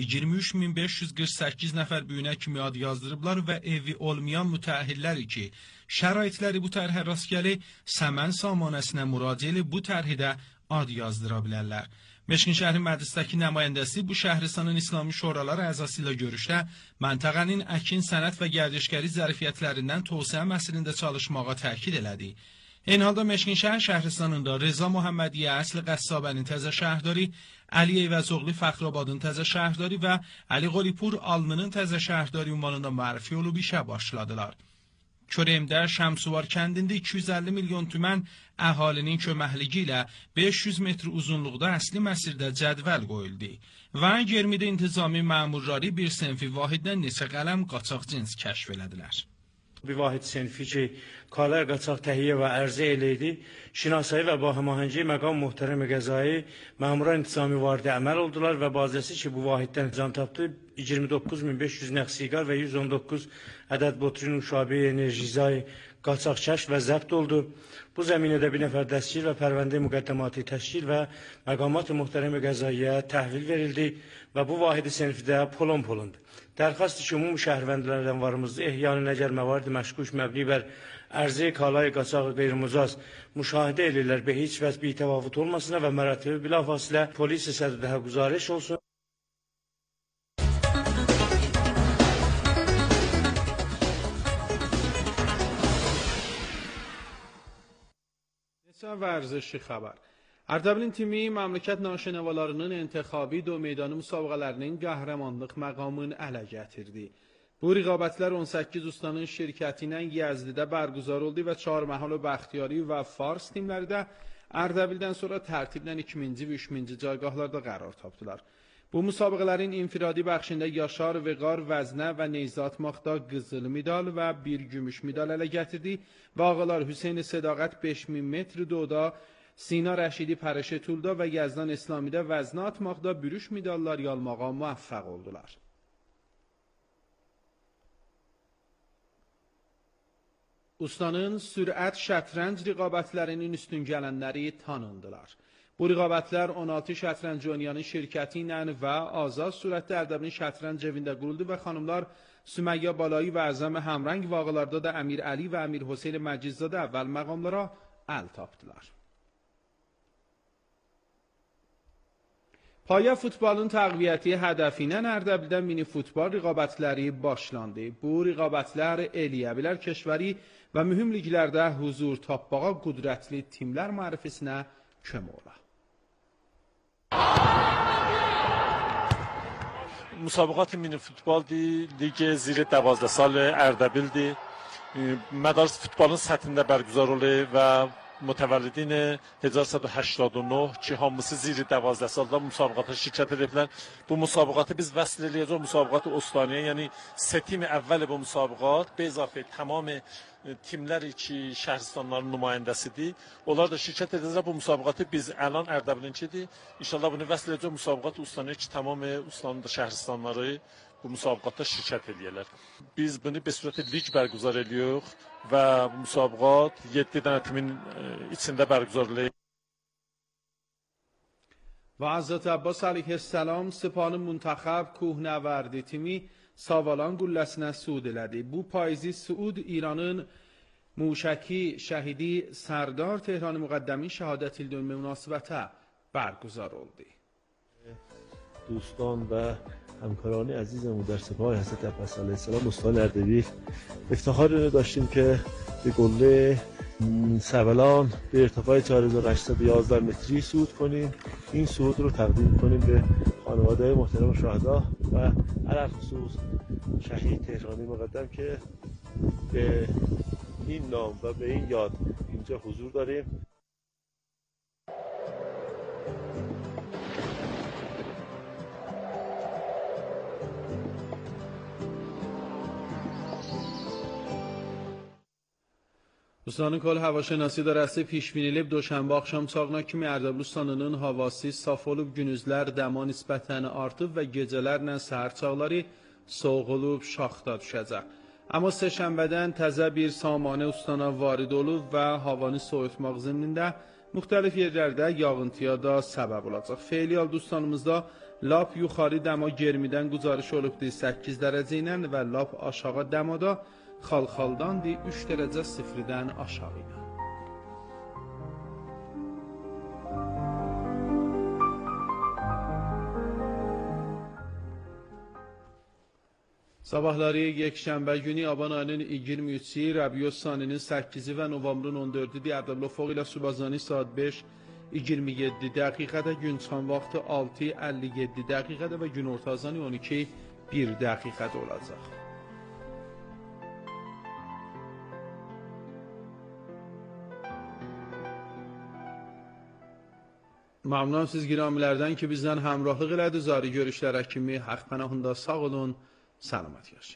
Speaker 1: 23548 nəfər büyünə kimi ad yazdırıblar və evi olmayan mütəəhhillər ki, şəraitləri bu tərhə rast gəli, səmən samanəsinə müraciəli bu tərhidə ad yazdıra bilərlər. Meşkin şəhrin məclisdəki nümayəndəsi bu Şəhristanın İslami Şuralar əzası ilə görüşdə məntəqənin əkin, sənət və gərdişgəri zərfiyyətlərindən tövsiyə məsəlində çalışmağa təkid elədi. این halda Meşkin şəhər Şəhristanında Reza Muhammədiyyə əsl Qəssabənin təzə şəhərdari, Əli Eyvəzoğlu Fəxrabadın təzə şəhərdari və Əli Qolipur Alnının təzə şəhərdari ünvanında mərfi olub işə başladılar. Köremdə Şəmsuvar kəndində 250 milyon tümən əhalinin köməkliyi ilə 500 metr uzunluqda əsli məsirdə cədvəl qoyuldu və Germidə intizami məmurları bir sınfi vahiddən neçə qələm qaçaq cins kəşf elədilər.
Speaker 2: Bir vahid senfi ki, kalar qaçaq təhiyyə və ərzə eləydi, şinasayı və bahəmahəngi məqam muhterem qəzayı məmuran intizami vardı əməl oldular və bazəsi ki, bu vahiddən can tapdı, 29500 nəq siqar və 119 ədəd botrin uşabi enerjizayı qaçaq kəşf və zəbt oldu. Bu zəminədə bir nəfər dəstgir və pərvəndə müqəddimatı təşkil və məqamat-ı muhterem qəzayyə təhvil verildi və bu vahidi senfidə polon-polundu. Dərxast ki, umum şəhərvəndlərdən varımızda ehyanı nəgər məvardı məşkuş məbni bər ərzi, kalay, qaçaq, qeyri-muzaz müşahidə edirlər və heç vəz bir təvavut olmasına və mərətəbi bilafasilə polis sədədə güzariş olsun.
Speaker 7: ورزشی خبر. Ərdəbilin timi məmləkət naşınəvalarının entikhabi do meydanı müsabiqələrinin qəhrəmanlıq məqamını ələ gətirdi. Bu rəqabətlər 18 ustanın şirkəti ilə Yəzdidə bərgüzar oldu və Çarməhal və Bəxtiyari və Fars timləri də Ərdəbildən sonra tərtiblə 2-ci və 3-cü cayqahlarda qərar tapdılar. Bu müsabiqələrin infiradi bəxşində Yaşar Vəqar vəznə və neyzə atmaqda qızıl medal və bir gümüş medal ələ gətirdi və ağalar Hüseyn Sədaqət 5000 metr doda, Sina Rəşidi Pərəşə Tulda və Yazdan İslamidə vəznə atmaqda bürüş medallar yalmağa müvəffəq oldular. Ustanın sürət şətranc rəqabətlərinin üstün gələnləri tanındılar. Bu rəqabətlər 16 şətranc oynayanın şirkəti ilə və azad surətdə Ərdəbilin şətranc evində quruldu və xanımlar Süməyyə Balayı və Əzəm Həmrəng və ağalarda da Əmir Əli və Əmir Hüseyn Məcizzadə əvvəl məqamlara əl tapdılar. Paya futbolun təqviyyəti hədəfinə Ərdəbildə mini futbol rəqabətləri başlandı. Bu rəqabətlər eləyə bilər keşvəri və mühüm liglərdə huzur tapmağa qüdrətli timlər mərifisinə kömək ola.
Speaker 3: مسابقات مینی فوتبال دی لیگ زیر 12 سال اردبیل مدارس فوتبالın səthində bərgüzar olur və mütəvəllidin 1189 ki hamısı ziri 12 salda müsabiqata şirkət ediblər. Bu müsabiqatı biz vəsl eləyəcək müsabiqatı Ostaniyə, yəni setim əvvəl bu müsabiqat be izafə tamam timləri ki şəhristanların nümayəndəsidir. Onlar da şirkət edəcəklər bu müsabiqatı biz əlan Ərdəbilinkidir. İnşallah bunu vəsl edəcək müsabiqat Ostaniyə ki tamam Ustanın da şəhristanları bu müsabiqatda şirkət edirlər. Biz bunu bir surətdə lig bərgüzar edirik və bu müsabiqat 7 dənə timin içində bərgüzar edilir.
Speaker 7: و حضرت عباس علیه السلام سپاه منتخب کوهنورد تیمی ساوالان گلləsinə suud elədi. Bu payızı Suud İranın Muşaki şəhidi Sərdar Tehran müqəddəmin şəhadət il dönümü münasibətə bərgüzar oldu.
Speaker 6: دوستان و همکاران عزیزمون در سپاه حضرت عباس علیه السلام استان اردبیل افتخار داشتیم که به قله سبلان به ارتفاع 4811 متری صعود کنیم. این صعود رو تقدیم کنیم به خانواده محترم شهدا و علل خصوص شهید تهرانی مقدم که به این نام و به این یاد اینجا حضور داریم.
Speaker 7: Ustanın kol havaşenası idarəsi pişmin edib Doşənbə axşam çağına kimi Ərdəbil ustanının havası saf olub, günüzlər dəma nisbətən artıb və gecələrlə səhər çağları soğuq olub, şaxta düşəcək. Amma Səhşənbədən təzə bir samanə ustana varid olub və havanı soyutmaq zəminində Müxtəlif yerlərdə yağıntıya da səbəb olacaq. Feilial Dustanımızda lap yuxarı dəma germidən güzarış olubdur 8 dərəcə ilə və lap aşağı dəmada Xalxaldan 3 dərəcə sıfırdan aşağı ilə. Sabahları yekşənbə günü aban ayının 23-i, Rəbiyyət saninin 8-i və novembrun 14-i Əbdəllah Foq ilə Subazani saat 5:27 dəqiqədə, gün çıxan vaxtı 6:57 dəqiqədə və gün ortazanı 12:01 dəqiqədə olacaq. Məmnunam siz giramilərdən ki, bizdən həmrahlıq elədi. Zari görüşlərə kimi haqq pənahında sağ olun, salamat yaşayın.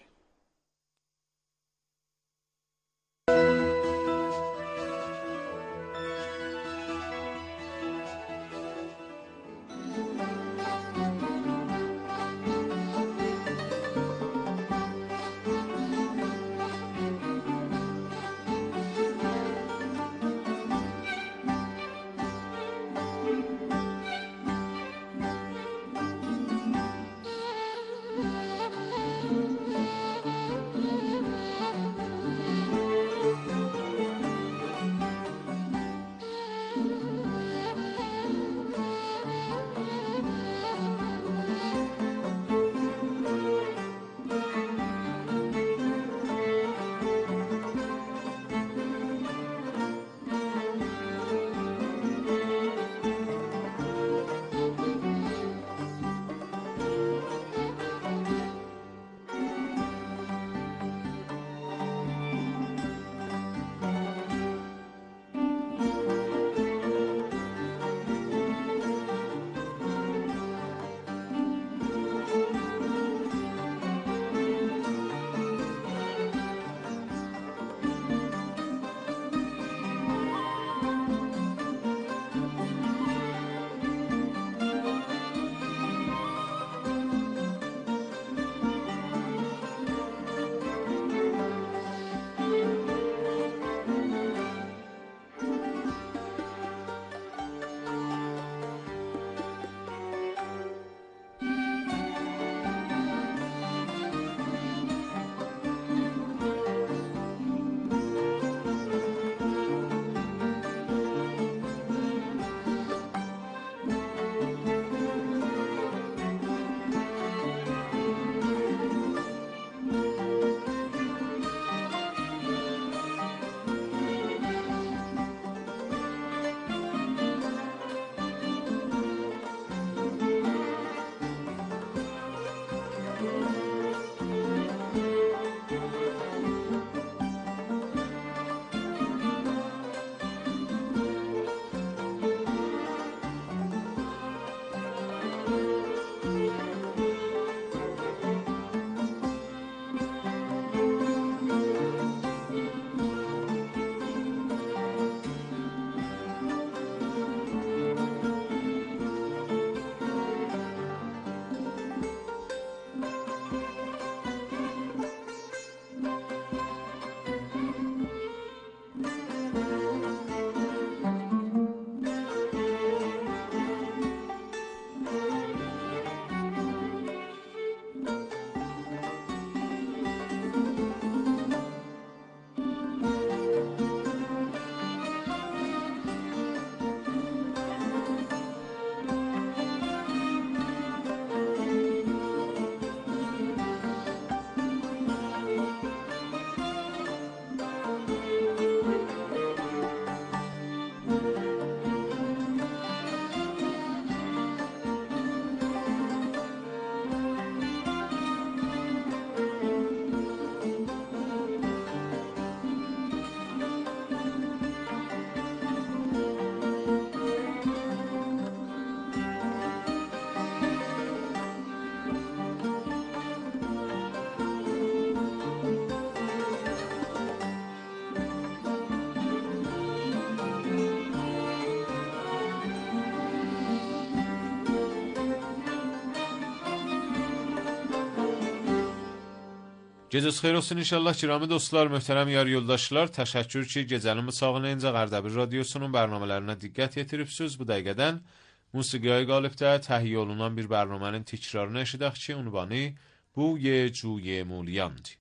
Speaker 4: Gecəniz xeyir olsun inşallah. Kirami dostlar, möhtərəm yar yoldaşlar, təşəkkür ki, gecənin sağlığınca Qərdəbir radiosunun bərnamələrinə diqqət yetiribsiniz. Bu dəqiqədən musiqiyə qalibdə təhiyyə olunan bir bərnamənin təkrarını eşidək ki, ünvanı Bu Ye Cuye Muliyandır.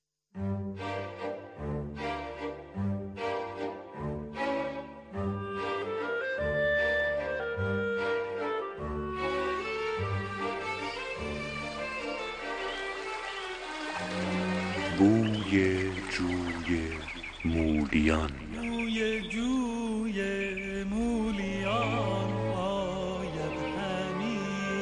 Speaker 8: بوی جوی مولیان
Speaker 13: بوی جوی مولیان آید همی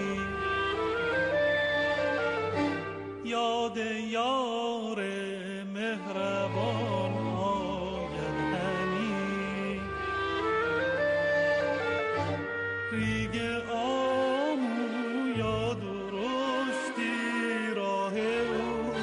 Speaker 13: یاد یار مهربان آید همی ریگ آمو یا درشتی راه او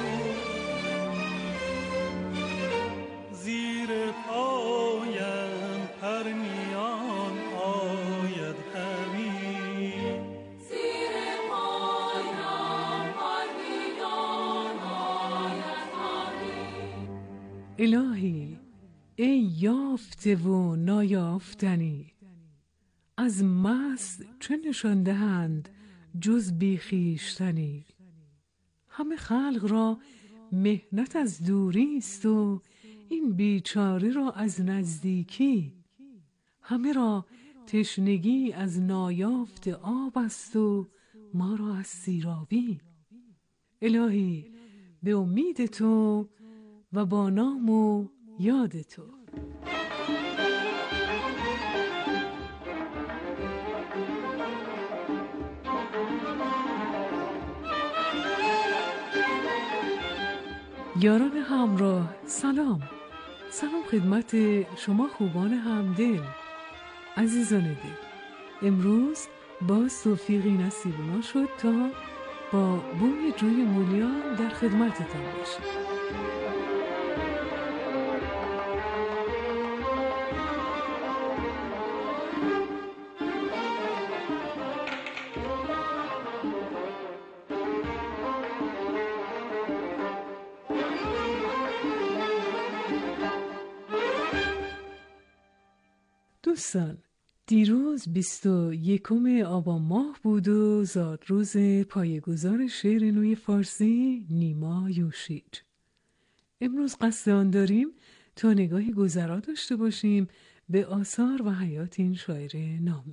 Speaker 13: زیر پایم پرنیان آید همی زیر پایم پرنیان آید همی
Speaker 14: الهی ای یافته و نایافتنی از مست چه نشان دهند جز بی خویشتنی همه خلق را محنت از دوری است و این بیچاره را از نزدیکی همه را تشنگی از نایافت آب است و ما را از سیرابی الهی به امید تو و با نام و یاد تو یاران همراه سلام خدمت شما خوبان همدل عزیزان دل امروز باز توفیقی نصیب ما شد تا با بوی جوی مولیان در خدمتتان باشیم دوستان دیروز 21 آبان ماه بود و زادروز پایه‌گذار شعر نوی فارسی نیما یوشیج. امروز قصد آن داریم تا نگاهی گذرا داشته باشیم به آثار و حیات این شاعر نامی.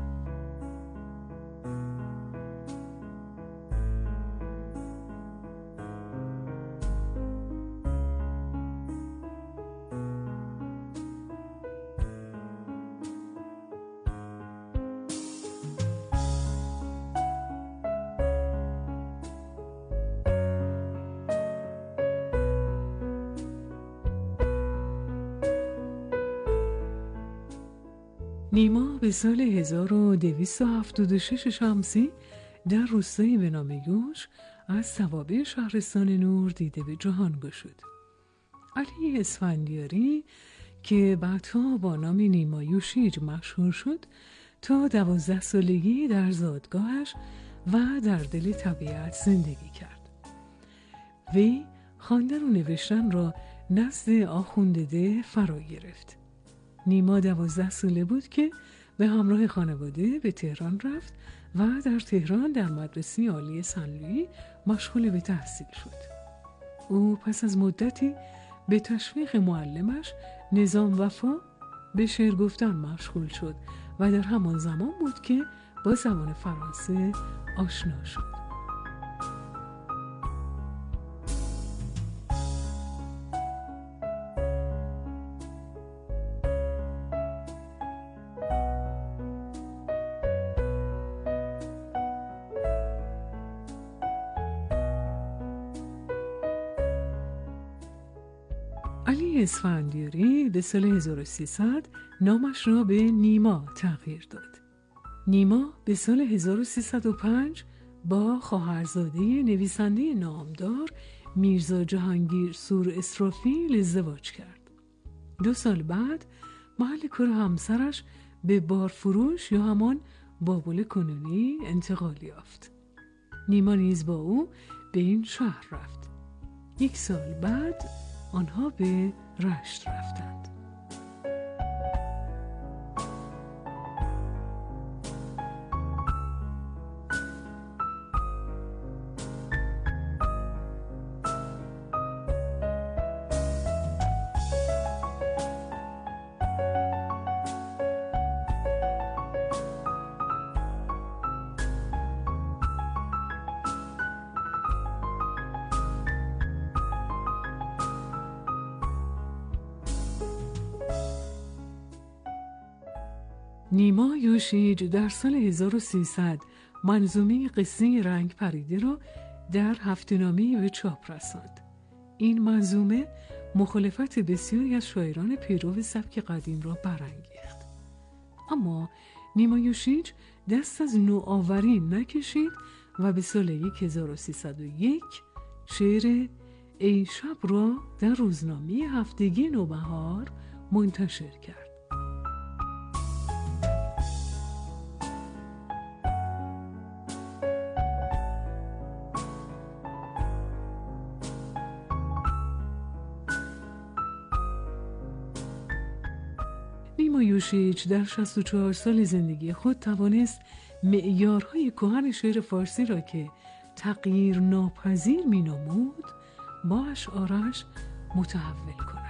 Speaker 14: نیما به سال 1276 شمسی در روستایی به نام یوش از توابع شهرستان نور دیده به جهان گشود. علی اسفندیاری که بعدها با نام نیما یوشیج مشهور شد تا 12 سالگی در زادگاهش و در دل طبیعت زندگی کرد. وی خواندن و نوشتن را نزد آخوندده فرا گرفت. نیما 12 ساله بود که به همراه خانواده به تهران رفت و در تهران در مدرسه عالی سن‌لویی مشغول به تحصیل شد. او پس از مدتی به تشویق معلمش نظام وفا به شعر گفتن مشغول شد و در همان زمان بود که با زبان فرانسه آشنا شد. علی اسفندیاری به سال 1300 نامش را به نیما تغییر داد. نیما به سال 1305 با خواهرزاده نویسنده نامدار میرزا جهانگیر سور اسرافیل ازدواج کرد. 2 سال بعد محل کار همسرش به بارفروش یا همان بابل کنونی انتقال یافت. نیما نیز با او به این شهر رفت. 1 سال بعد آنها به رشت رفتند. نیما یوشیج در سال 1300 منظومه قصه رنگ پریده را در هفته‌نامه‌ای به چاپ رساند. این منظومه مخالفت بسیاری از شاعران پیرو سبک قدیم را برانگیخت. اما نیما یوشیج دست از نوآوری نکشید و به سال 1301 شعر ای شب را در روزنامه هفتگی نوبهار منتشر کرد. نیما یوشیج در 64 سال زندگی خود توانست معیارهای کهن شعر فارسی را که تغییر ناپذیر می‌نمود با اشعارش متحول کند.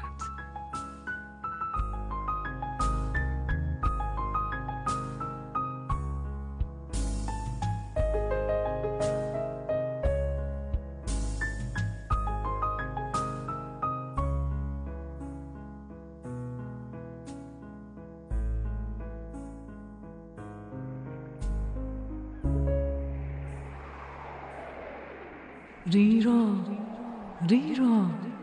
Speaker 14: ریرا ریرا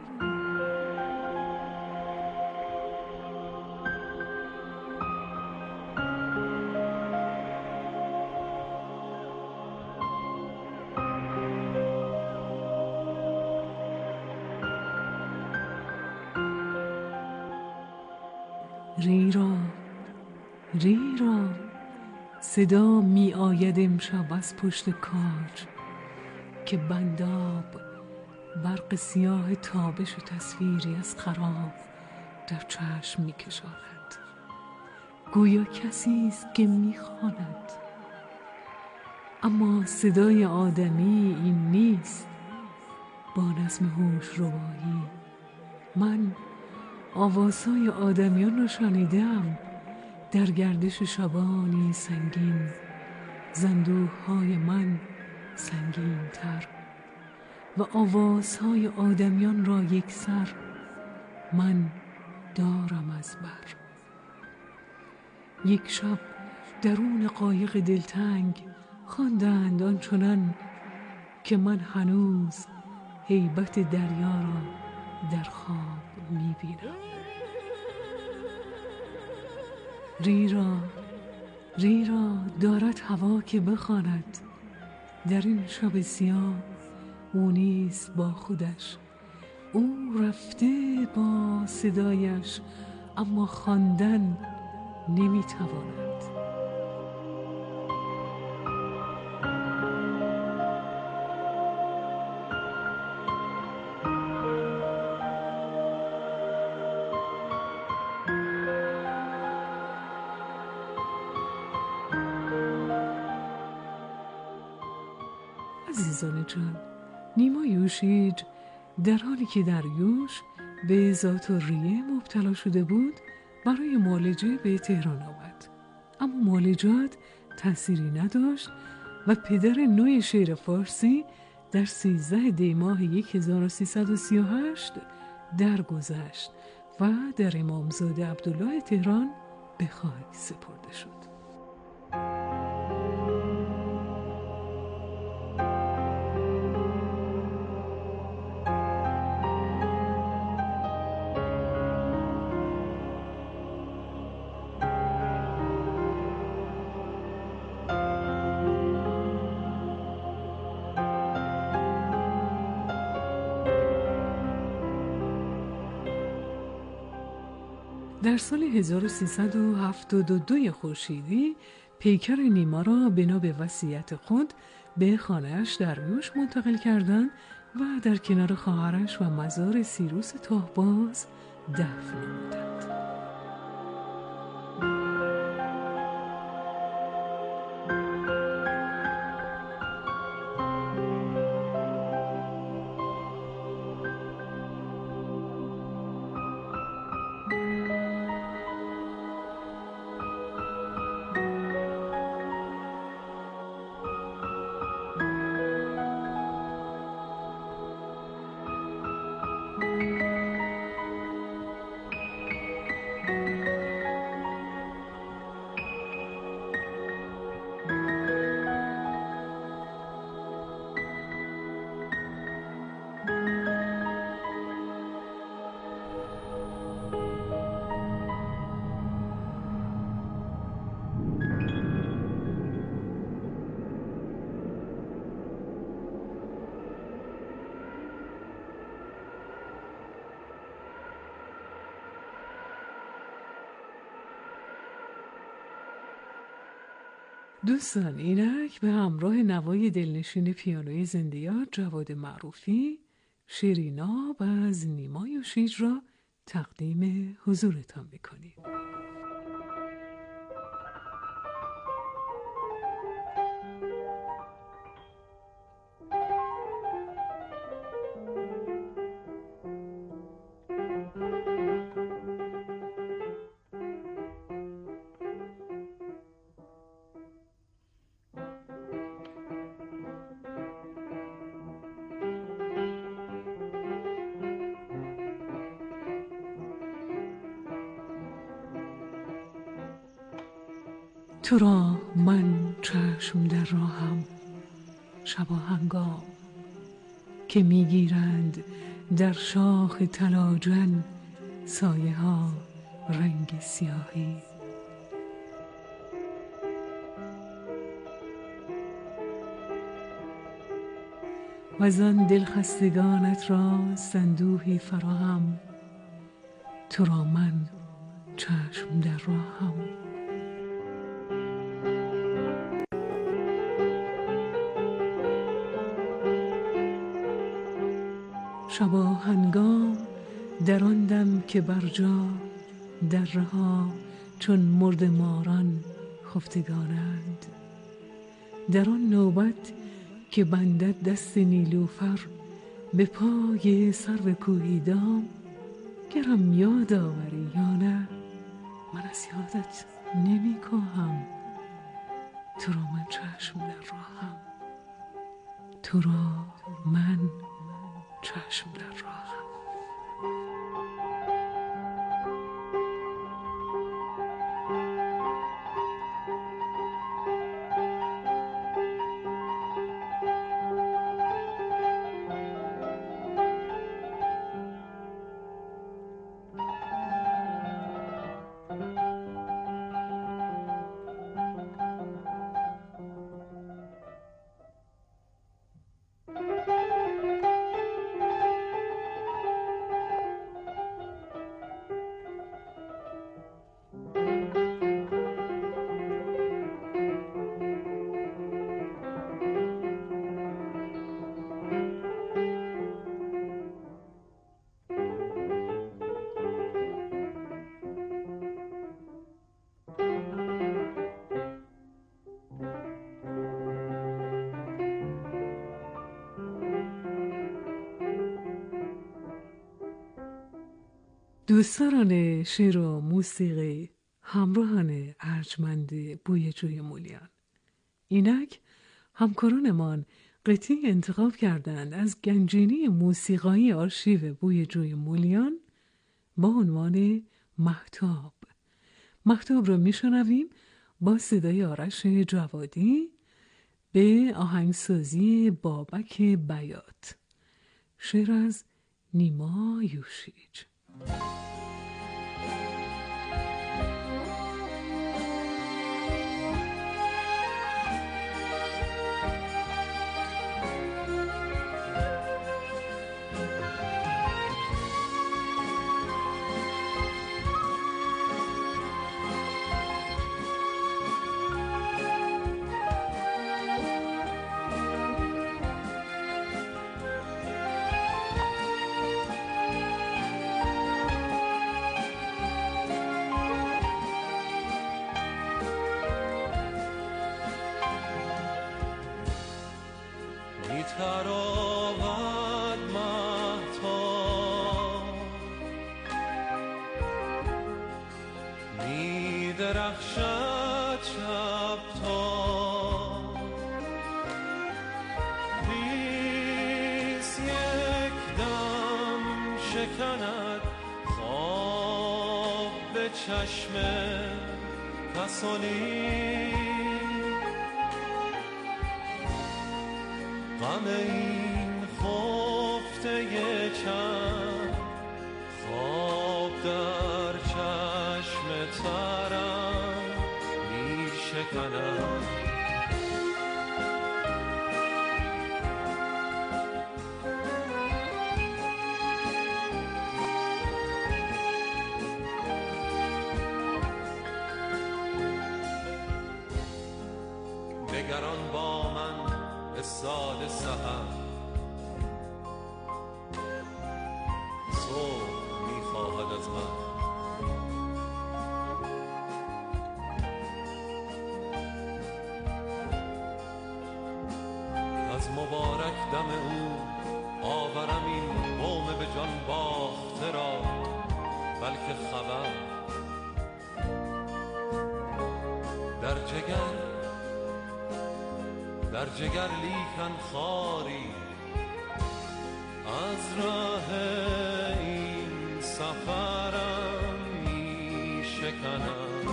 Speaker 14: ریرا ریرا صدا می آید امشب از پشت کاج که بنداب برق سیاه تابش و تصویری از خراب در چشم می کشاند. گویا کسی است که می خواند، اما صدای آدمی این نیست. با نظم هوش ربایی من آوازهای آدمیان را شنیدم در گردش شبانی سنگین، زندوقهای من سنگین تر و آوازهای آدمیان را یک سر من دارم از بر. یک شب درون قایق دلتنگ خواندند آنچنان که من هنوز هیبت دریا را در خواب می‌بینم. ریرا ریرا دارد هوا که بخواند، در این شب سیاه او نیست با خودش، او رفته با صدایش اما خواندن نمیتواند. عزیزان جان، نیما یوشیج در حالی که دریوش به ذات‌الریه مبتلا شده بود برای معالجه به تهران آمد، اما معالجات تأثیری نداشت و پدر نوع شعر فارسی در 13 دی ماه 1338 درگذشت و در امامزاده عبدالله تهران به خاک سپرده شد. در سال 1372 خورشیدی پیکر نیما را بنا به وصیت خود به خانه‌اش در یوش منتقل کردند و در کنار خواهرش و مزار سیروس تاهباز دفن نمودند. دوستان، اینک به همراه نوای دلنشین پیانوی زنده‌یاد جواد معروفی، شیرینا و از نیما یوشیج را تقدیم حضورتان می‌کنیم. تو را من چشم در راهم شب و هنگام، که میگیرند در شاخ تلاجن سایه ها رنگ سیاهی. و زن دلخستگانت را صندوقی فراهم، تو را من چشم در راهم. شبا هنگام در آن دم که برجا درها چون مرد ماران خفتگانند، در آن نوبت که بندد دست نیلوفر به پای سرو کوهی دام، گرم یاد آوری یا نه من از یادت نمی کاهم. تو را من چشم در راهم، تو را من چشم در راهم. دوستان شعر و موسیقی، همراهان ارجمند بوی جوی مولیان، اینک همکارانمان قطعی انتخاب کردند از گنجینه موسیقایی آرشیو بوی جوی مولیان با عنوان مهتاب. مهتاب را میشنویم با صدای آرش جوادی به آهنگسازی بابک بیات، شعر از نیما یوشیج.
Speaker 13: می‌تراود مهتاب می‌درخشد شب تا نیست یک دم شکند خواب به چشم کسانی غم این خفته چند خواب در چشم ترم می شکند نگران با من سال سحر صبح می‌خواهد از من از مبارک دم او آورم این قوم به جان باخته را بلکه خبر در جگر لیکن خاری از راه این سفرم می شکنم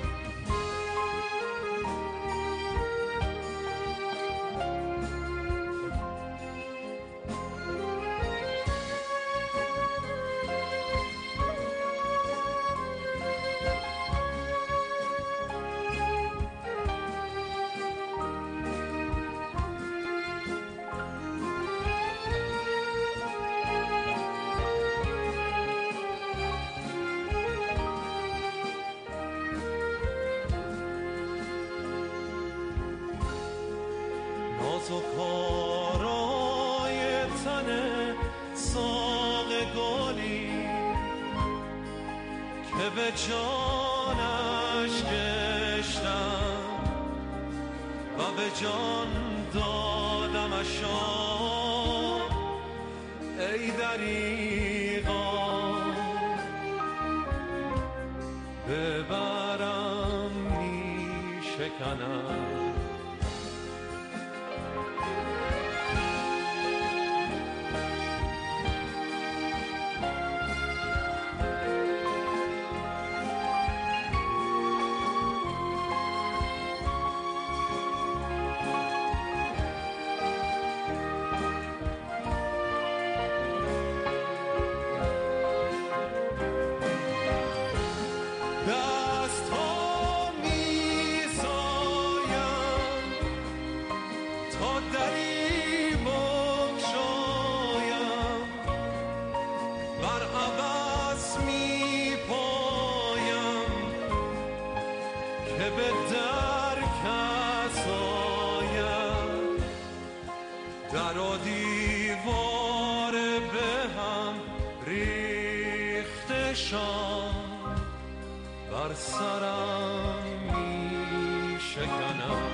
Speaker 13: و کارای تن ساق گلی که به جانش گشتم و به جان دادمش ای دریغا ببرم می شکنم در و دیوار به هم ریخته شان بر سرم می شکنم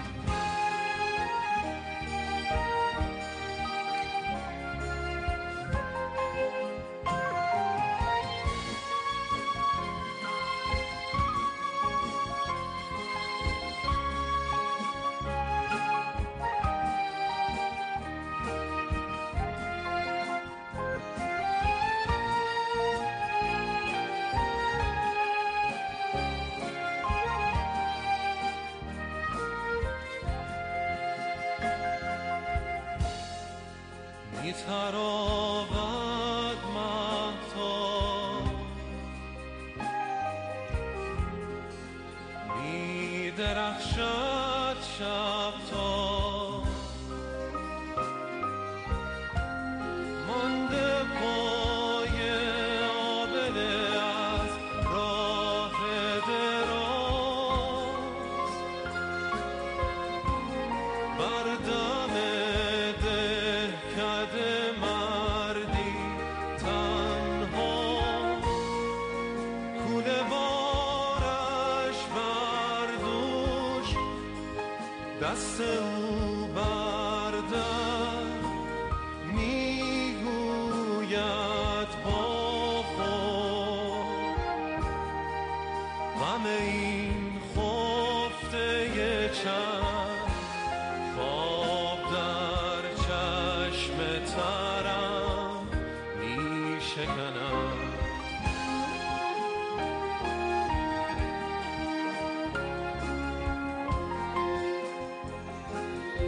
Speaker 13: می‌تراود مهتاب می‌درخشد شب تا مانده پای آبله از راه دراز بر دم مردی تنها کوله بارش بردوش دست او بردم سر